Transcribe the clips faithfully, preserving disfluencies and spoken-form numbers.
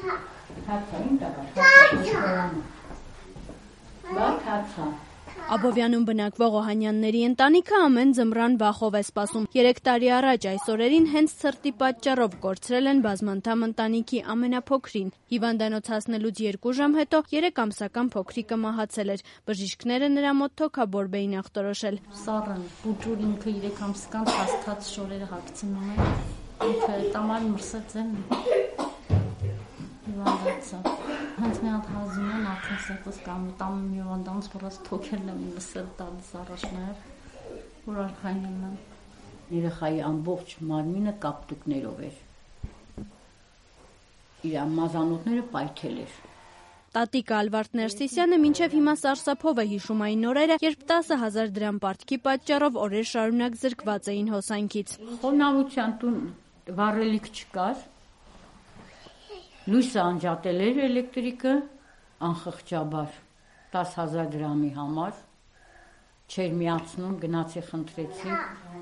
Աբովյանում բնակվող Օհանյանների ընտանիքը ամեն ձմռան վախով է սպասում։ Երեք տարի առաջ այս օրերին հենց ցրտի պատճառով կորցրել են բազմանդամ ընտանիքի ամենափոքրին։ Հիվանդանոց հասնելուց երկու ժամ հետո երեք ամսական փոքրիկը մահացել էր։ Բժիշկները նրա մոտ թոքաբորբ էին ախտորոշել։ Սառն բուջուր ինքը երեք ամսական հաստատ շորերը հագցնում է։ Ինքը տամար մրսած են։ Հիվանդացա։ Հենց մի հատ հազում են արդեն սեղտս կամ տամ մի հիվանդանց որած թոքերն եմ լսել տալիս առաջներ, որ արխայնում եմ։ Երեխայի ամբողջ մարմինը կապտուկներով էր։ Իր մազանոթները պայթել էր։ Տատիկը Ալվարդ Ներսիսյանը մինչև հիմա սարսափով է հիշում այն օրերը, երբ տասը հազար դրամ պարտքի պատճառով օրեր շարունակ զրկված էին հոսանքից։ Խոնավության տուն վառելիք չկար, լույսը անջատել էր էլեկտրիկը, անխղճաբար տասը հազար դրամի համար, չէր միացնում, գնացի խնդրեցի։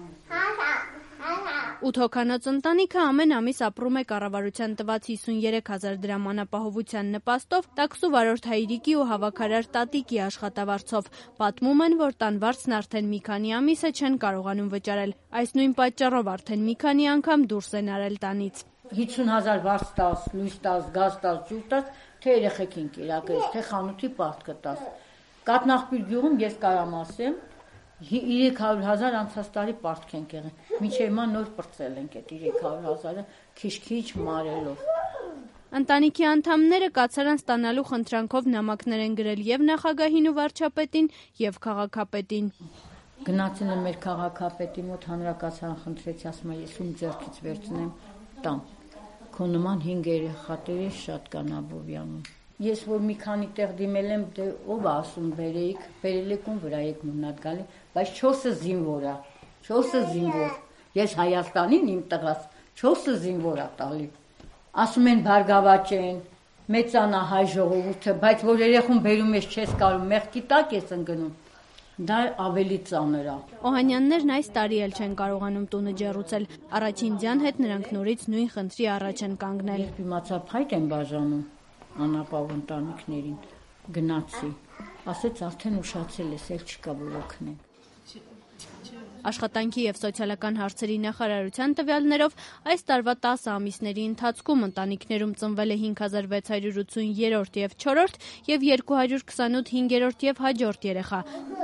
Ութ հոգանոց ընտանիքը ամեն ամիս ապրում է կառավարության տված հիսունյերեք հազար դրամ անապահովության նպաստով տաքսու վարորդ Հայրիկի ու հավաքարար Տատիկի աշխատավարձով։ Պատմում են, որ տան վարձն արդեն մի քանի ամիս է չեն կարողանում վճարել։ Այս նույն պատճառով արդեն մի քանի անգամ դուրս են արել տանից։ հիսուն հազար վարձ տաս, լույս տաս, գազ տաս, ջուր տաս, թե երեխեքին կերակրես, թե խանութի պարտքը տաս։ Կատնաղբյուր գյուղում ես կարամ ասեմ, երեք հարյուր հազար անցած տարի պարտք ենք եղել։ Մինչև հիմա նոր պրծել ենք այդ երեք հարյուր հազարը քիչ-քիչ մարելով։ Ընտանիքի անդամները կացարան ստանալու խնդրանքով նամակներ են գրել եւ նախագահին ու վարչապետին եւ քաղաքապետին։ Գնացել եմ մեր քաղաքապետի մոտ հանրակացարան խնդրեցի, ասում եմ ես ում ձեռքից վերցնեմ տամ։ Քո նման հինգ երեխա տերը շատ կան Աբովյանում։ Ես որ մի քանի տեղ դիմել եմ, դե ով ասում բերեիք, բերել եք ում վրա եք մնաց գալի, բայց չորսը զինվոր է, չորսը զինվոր։ Ես Հայաստանին իմ տղաս չորսը զինվոր է տալի։ Ասում են բարգավաճեն, մեծանա հայ ժողովուրդը, բայց որ երեխուն բերում ես չես կարող, մեղքի տակ ես ընկնում։ Դա ավելի ծանր է։ Օհանյաններն այս տարի էլ չեն կարողանում տունը ջեռուցել։ Առաջին ձյան հետ նրանք նորից նույն խնդրի առաջ են կանգնել։ Երբ իմացա փայտ են բաժանում անապահով ընտանիքներին, գնացի, ասեց արդեն ուշացել ես, էլ չկա որ օգնենք։ Աշխատանքի եւ սոցիալական հարցերի նախարարության տվյալներով այս տարվա տասը ամիսների ընթացքում ընտանիքներում ծնվել է հինգ հազար վեց հարյուր ութսուն երրորդ եւ չորրորդ եւ երկու հարյուր քսանութ հինգերորդ եւ հաջորդ երեխա։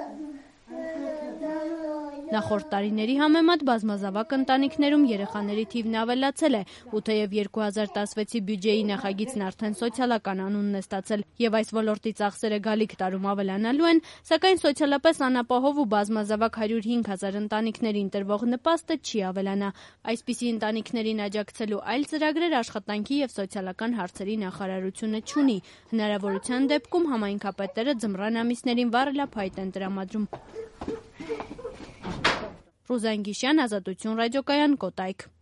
Նախորդ տարիների համեմատ բազմազավակ ընտանիքներում երեխաների թիվն ավելացել է, ու թեև երկու հազար տասնվեցի բյուջեի նախագիծն արդեն սոցիալական անունն է ստացել եւ այս ոլորտի ծախսերը գալիք տարում ավելանալու են, սակայն սոցիալապես անապահով ու բազմազավակ հարյուր հինգ հազար ընտանիքներին տրվող նպաստը չի ավելանա։ Այսպիսի ընտանիքներին աջակցելու այլ ծրագրեր աշխատանքի եւ սոցիալական հարցերի նախարարությունը չունի։ Հնարավորության դեպքում համայնքապետերը ձմռան ամիսներին վառելափայտ են տրամադրում։ Ռուզան Գիշյան, Ազատություն ռադիոկայան, Կոտայք։